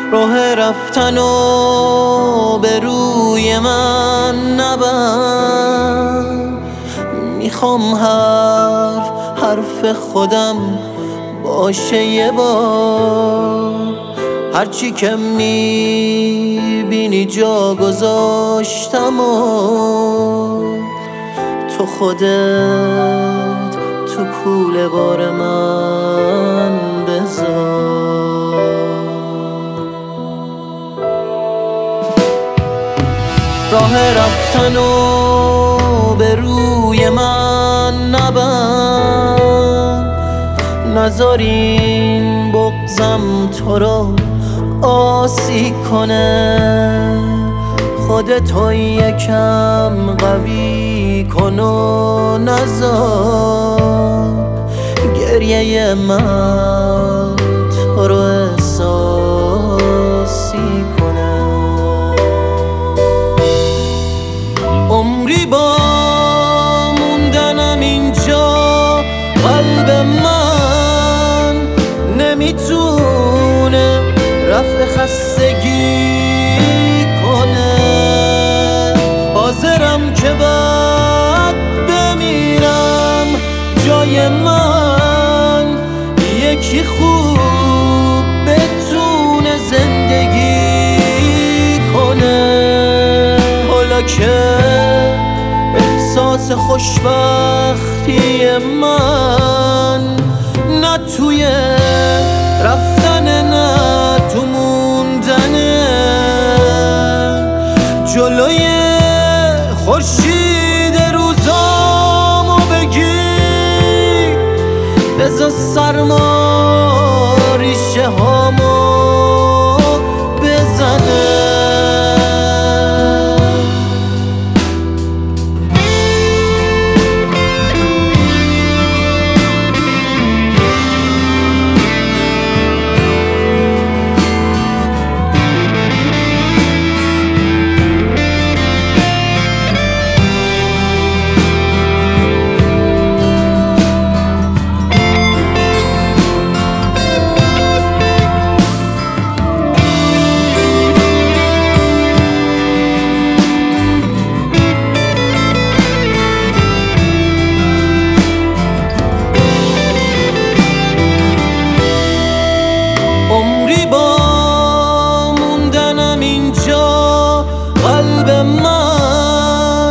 راه رفتن و به روی من نبند. میخوام حرف خودم باشه یه بار. هرچی که میبینی جا گذاشتم و تو خودت تو کوله بار من بذار. راه رفتن و به روی من نبند. نذار این بغضم تو رو آسی کنه. خودتو یکم قوی کن و نذار گریه من تو رو احساسی کنه. عمری با موندنم اینجا قلب من نمیتونه رفع خستگی کنه. حاضرم که بعد بمیرم جای من یکی خوب بتونه زندگی کنه. حالا که احساس خوشبختی من نه توی رفتن نه تو موندنه. جلوی خورشید روزامو بگیر. بذار سرما ریشه هامو بزنه. عمری با موندنم اینجا قلب من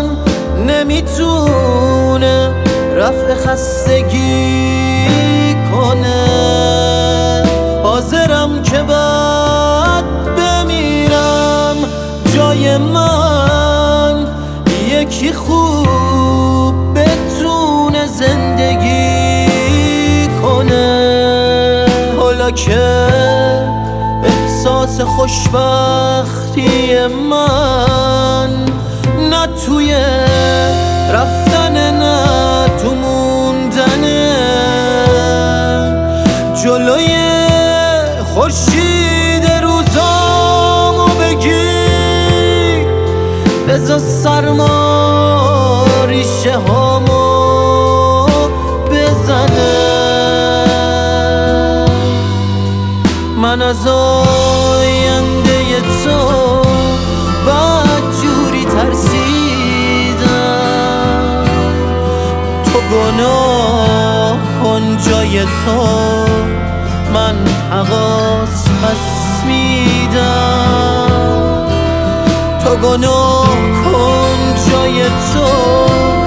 نمیتونه رفع خستگی کنه. حاضرم که بعد بمیرم جای من یکی خوب بتونه زندگی کنه. حالا که احساس خوشبختی من نه توی رفتن نه تو موندنه. جلوی خورشید روزامو بگیر. بذار سرما ریشه هامو بزنه. من از آینده تو بدجوری ترسیدم. تو گناه کن جای تو من حواس پس میدم. تو گناه کن جای تو